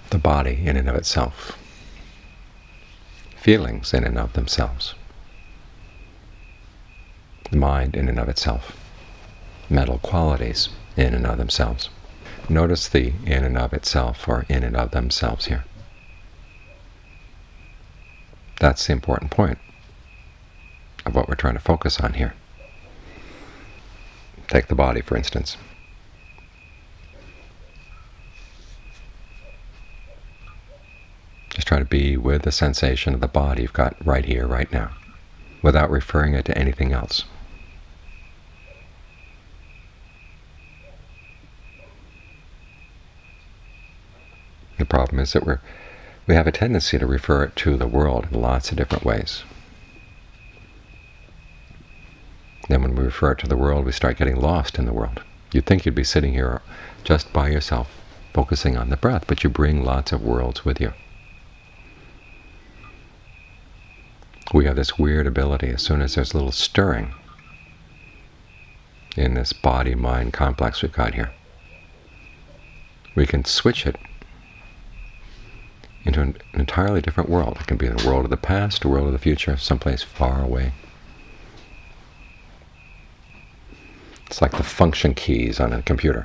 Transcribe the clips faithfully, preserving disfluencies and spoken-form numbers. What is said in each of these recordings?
the body in and of itself, feelings in and of themselves, the mind in and of itself, mental qualities in and of themselves. Notice the in and of itself or in and of themselves here. That's the important point of what we're trying to focus on here. Take the body, for instance. Just try to be with the sensation of the body you've got right here, right now, without referring it to anything else. The problem is that we're, we have a tendency to refer it to the world in lots of different ways. Then when we refer it to the world, we start getting lost in the world. You'd think you'd be sitting here just by yourself, focusing on the breath, but you bring lots of worlds with you. We have this weird ability, as soon as there's a little stirring in this body-mind complex we've got here, we can switch it into an entirely different world. It can be the world of the past, the world of the future, someplace far away. It's like the function keys on a computer.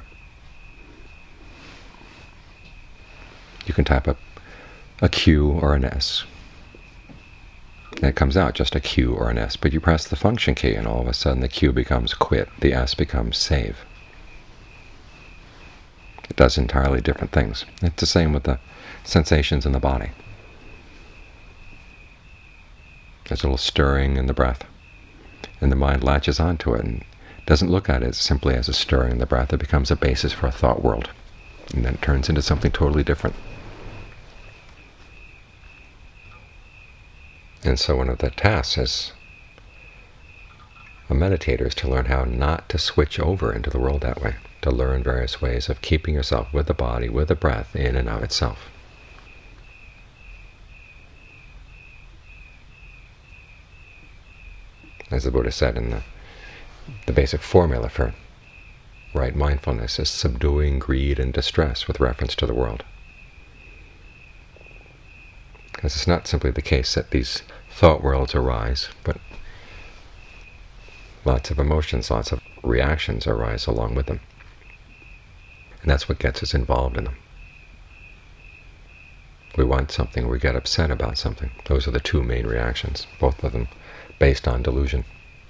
You can type a, a Q or an S, and it comes out just a Q or an S, but you press the function key and all of a sudden the Q becomes quit, the S becomes save. It does entirely different things. It's the same with the sensations in the body. There's a little stirring in the breath, and the mind latches onto it and doesn't look at it simply as a stirring in the breath. It becomes a basis for a thought world, and then it turns into something totally different. And so one of the tasks as a meditator is to learn how not to switch over into the world that way, to learn various ways of keeping yourself with the body, with the breath, in and of itself. As the Buddha said in the, the basic formula for right mindfulness is subduing greed and distress with reference to the world. Because it's not simply the case that these thought worlds arise, but lots of emotions, lots of reactions arise along with them. And that's what gets us involved in them. We want something, we get upset about something. Those are the two main reactions, both of them based on delusion.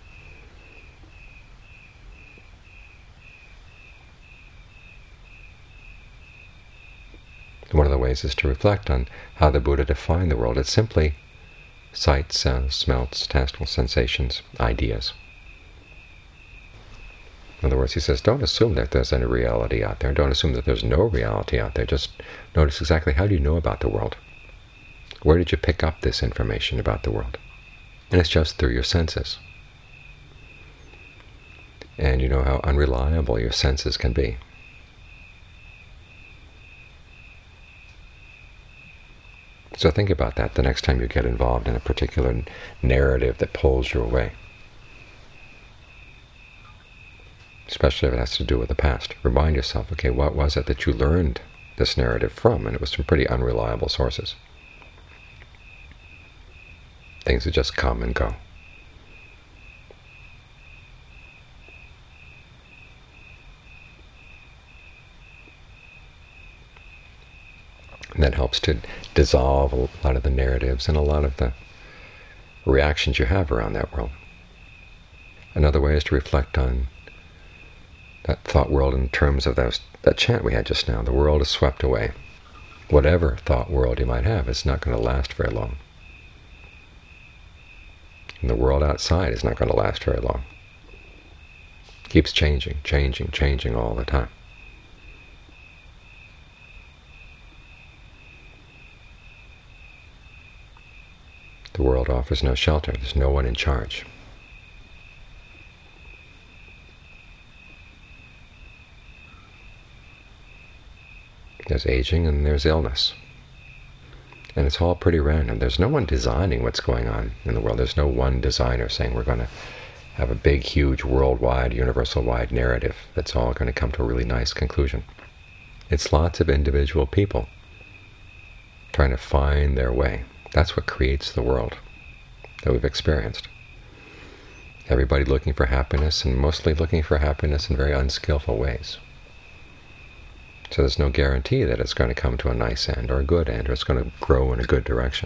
One of the ways is to reflect on how the Buddha defined the world. It's simply sights, sounds, smells, tactile sensations, ideas. In other words, he says, don't assume that there's any reality out there. Don't assume that there's no reality out there. Just notice exactly how do you know about the world. Where did you pick up this information about the world? And it's just through your senses. And you know how unreliable your senses can be. So think about that the next time you get involved in a particular narrative that pulls you away. Especially if it has to do with the past. Remind yourself, okay, what was it that you learned this narrative from? And it was from pretty unreliable sources. Things that just come and go. And that helps to dissolve a lot of the narratives and a lot of the reactions you have around that world. Another way is to reflect on that thought world in terms of those, that chant we had just now. The world is swept away. Whatever thought world you might have, it's not going to last very long. And the world outside is not going to last very long. It keeps changing, changing, changing all the time. The world offers no shelter. There's no one in charge. There's aging and there's illness. And it's all pretty random. There's no one designing what's going on in the world. There's no one designer saying we're going to have a big, huge, worldwide, universal-wide narrative that's all going to come to a really nice conclusion. It's lots of individual people trying to find their way. That's what creates the world that we've experienced. Everybody looking for happiness, and mostly looking for happiness in very unskillful ways. So there's no guarantee that it's going to come to a nice end or a good end, or it's going to grow in a good direction.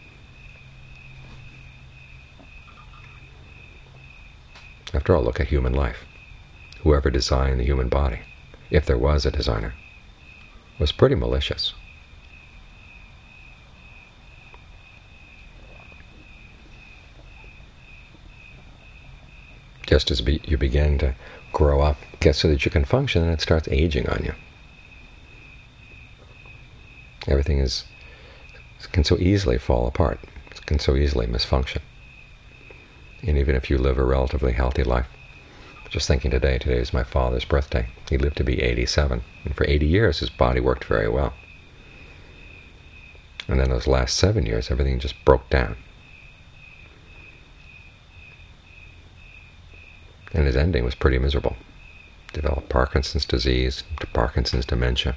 After all, look at human life. Whoever designed the human body, if there was a designer, was pretty malicious. Just as be, you begin to grow up, get so that you can function, and it starts aging on you. Everything is can so easily fall apart, can so easily misfunction. And even if you live a relatively healthy life, just thinking today, today is my father's birthday. He lived to be eighty-seven, and for eighty years his body worked very well. And then those last seven years, everything just broke down. And his ending was pretty miserable. Developed Parkinson's disease, Parkinson's dementia.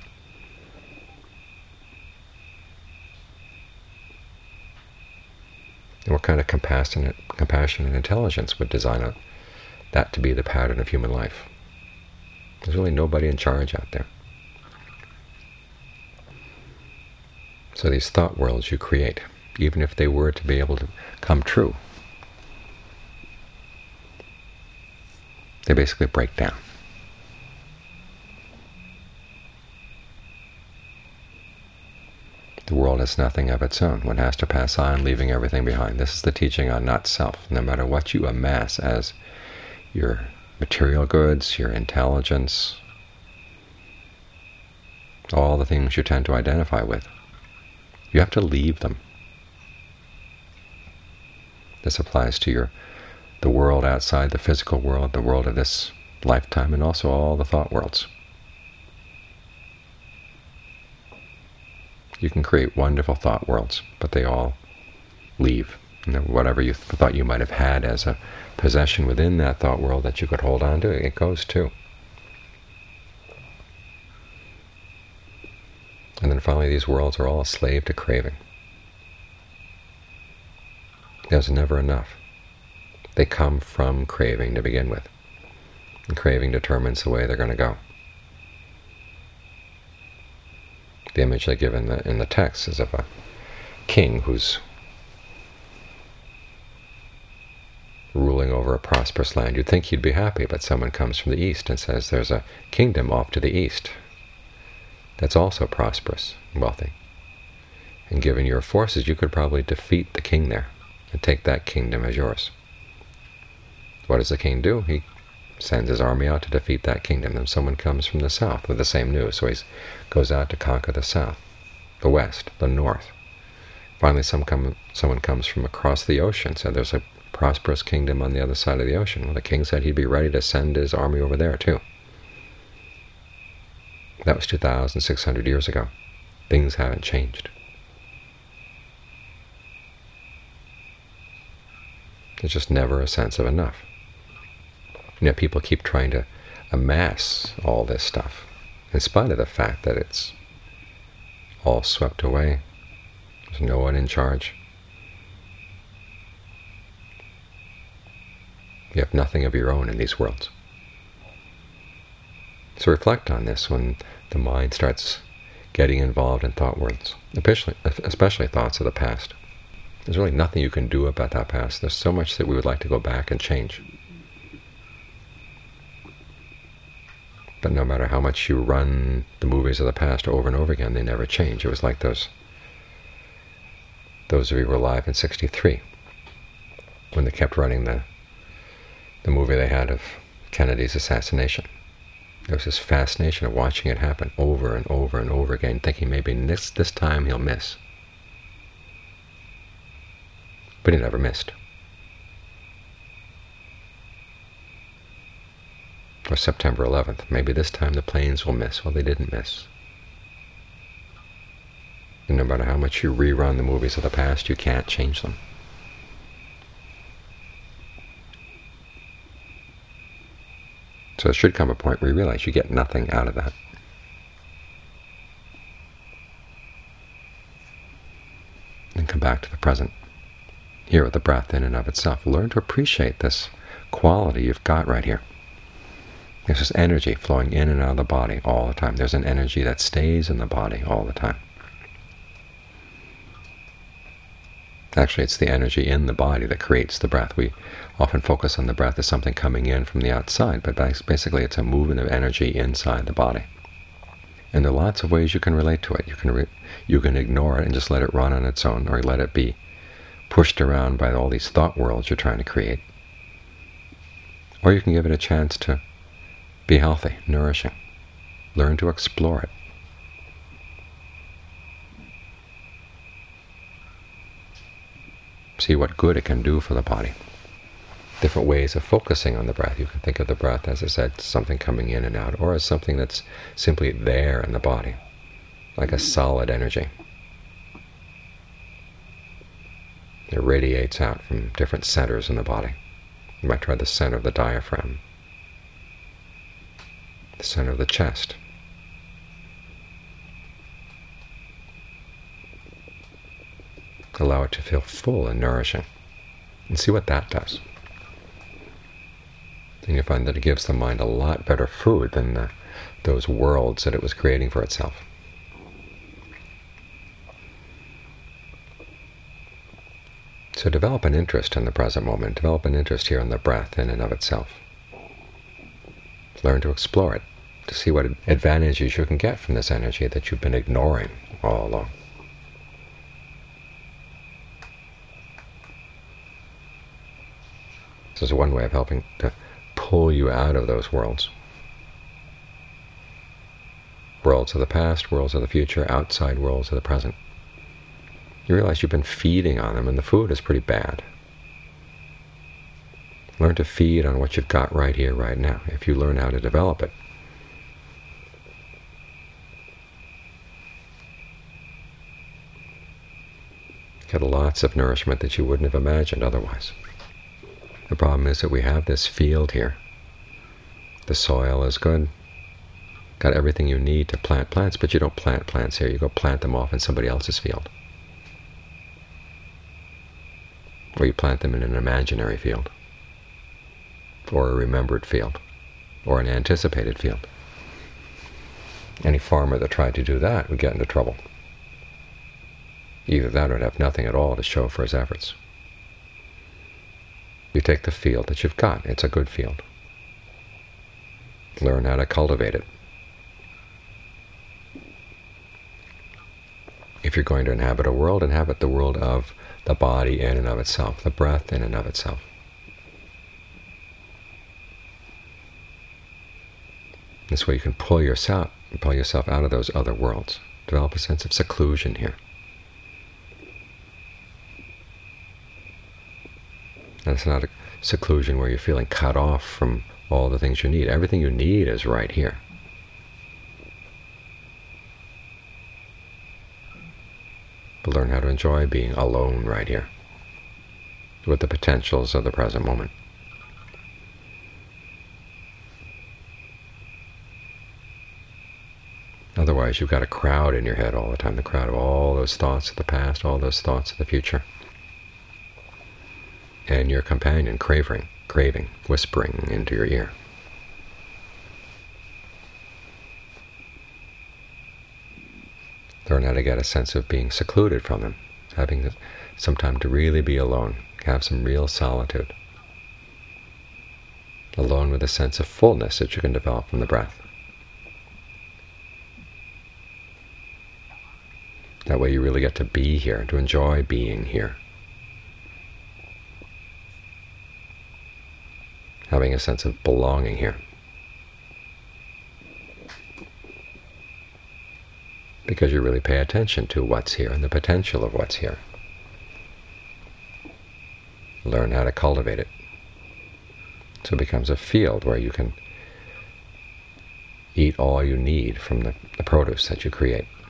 And what kind of compassionate, compassion and intelligence would design a, that to be the pattern of human life? There's really nobody in charge out there. So these thought worlds you create, even if they were to be able to come true, they basically break down. The world has nothing of its own. One has to pass on, leaving everything behind. This is the teaching on not self. No matter what you amass as your material goods, your intelligence, all the things you tend to identify with, you have to leave them. This applies to your the world outside the physical world, the world of this lifetime, and also all the thought worlds. You can create wonderful thought worlds, but they all leave. You know, whatever you thought you might have had as a possession within that thought world that you could hold on to, it goes too. And then finally, these worlds are all a slave to craving. There's never enough. They come from craving to begin with. And craving determines the way they're going to go. The image they give in the, in the text is of a king who's ruling over a prosperous land. You'd think he'd be happy, but someone comes from the east and says there's a kingdom off to the east that's also prosperous and wealthy. And given your forces, you could probably defeat the king there and take that kingdom as yours. What does the king do? He sends his army out to defeat that kingdom. Then someone comes from the south with the same news. So he goes out to conquer the south, the west, the north. Finally, some come, someone comes from across the ocean, said there's a prosperous kingdom on the other side of the ocean. Well, the king said he'd be ready to send his army over there too. That was two thousand six hundred years ago. Things haven't changed. There's just never a sense of enough. You know, people keep trying to amass all this stuff, in spite of the fact that it's all swept away. There's no one in charge. You have nothing of your own in these worlds. So reflect on this when the mind starts getting involved in thought worlds, especially, especially thoughts of the past. There's really nothing you can do about that past. There's so much that we would like to go back and change. But no matter how much you run the movies of the past over and over again, they never change. It was like those those of you who were alive in sixty-three, when they kept running the the movie they had of Kennedy's assassination. There was this fascination of watching it happen over and over and over again, thinking maybe this, this time he'll miss. But he never missed. Or September eleventh, maybe this time the planes will miss. Well, they didn't miss. And no matter how much you rerun the movies of the past, you can't change them. So there should come a point where you realize you get nothing out of that. back to the present, here with the breath in and of itself. Learn to appreciate this quality you've got right here. There's this energy flowing in and out of the body all the time. There's an energy that stays in the body all the time. Actually, it's the energy in the body that creates the breath. We often focus on the breath as something coming in from the outside, but basically it's a movement of energy inside the body. And there are lots of ways you can relate to it. You can re you can ignore it and just let it run on its own, or let it be pushed around by all these thought worlds you're trying to create. Or you can give it a chance to be healthy, nourishing. Learn to explore it. See what good it can do for the body. Different ways of focusing on the breath. You can think of the breath, as I said, something coming in and out, or as something that's simply there in the body, like a solid energy. It radiates out from different centers in the body. You might try the center of the diaphragm, the center of the chest. Allow it to feel full and nourishing, and see what that does. And you'll find that it gives the mind a lot better food than the, those worlds that it was creating for itself. So develop an interest in the present moment. Develop an interest here in the breath in and of itself. Learn to explore it, to see what advantages you can get from this energy that you've been ignoring all along. This is one way of helping to pull you out of those worlds. Worlds of the past, worlds of the future, outside worlds of the present. You realize you've been feeding on them, and the food is pretty bad. Learn to feed on what you've got right here, right now, if you learn how to develop it. Get lots of nourishment that you wouldn't have imagined otherwise. The problem is that we have this field here. The soil is good. Got everything you need to plant plants, but you don't plant plants here. You go plant them off in somebody else's field. Or you plant them in an imaginary field, or a remembered field, or an anticipated field. Any farmer that tried to do that would get into trouble. Either that or would have nothing at all to show for his efforts. You take the field that you've got. It's a good field. Learn how to cultivate it. If you're going to inhabit a world, inhabit the world of the body in and of itself, the breath in and of itself. This way you can pull yourself, pull yourself out of those other worlds. Develop a sense of seclusion here. And it's not a seclusion where you're feeling cut off from all the things you need. Everything you need is right here. But learn how to enjoy being alone right here, with the potentials of the present moment. Otherwise, you've got a crowd in your head all the time, the crowd of all those thoughts of the past, all those thoughts of the future. And your companion craving, craving, whispering into your ear. Learn how to get a sense of being secluded from them, having some time to really be alone, have some real solitude. Alone with a sense of fullness that you can develop from the breath. That way you really get to be here, to enjoy being here. Having a sense of belonging here. Because you really pay attention to what's here and the potential of what's here. Learn how to cultivate it. So it becomes a field where you can eat all you need from the, the produce that you create.